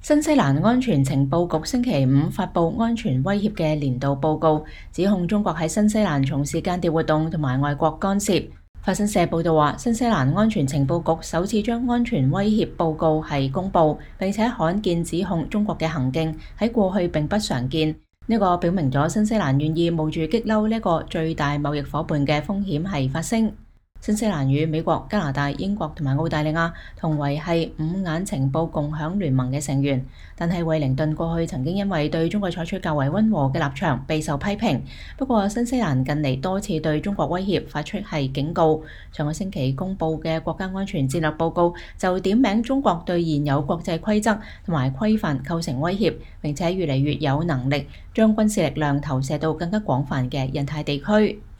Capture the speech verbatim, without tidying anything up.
新西蘭安全情報局星期五發布安全威脅嘅年度報告，指控中國喺新西蘭從事間諜活動同埋外國干涉。法新社報道話，新西蘭安全情報局首次將安全威脅報告係公佈，並且罕見指控中國嘅行徑喺過去並不常見。呢個表明咗新西蘭願意冒住激嬲呢個最大貿易夥伴嘅風險係發聲。新西蘭與美國、加拿大、英國同埋澳大利亞同為係五眼情報共享聯盟嘅成員，但係惠靈頓過去曾經因為對中國採取較為溫和嘅立場備受批評。不過新西蘭近嚟多次對中國威脅發出係警告。上個星期公佈嘅國家安全戰略報告就點名中國對現有國際規則同埋規範構成威脅，並且越嚟越有能力將軍事力量投射到更加廣泛嘅印太地區。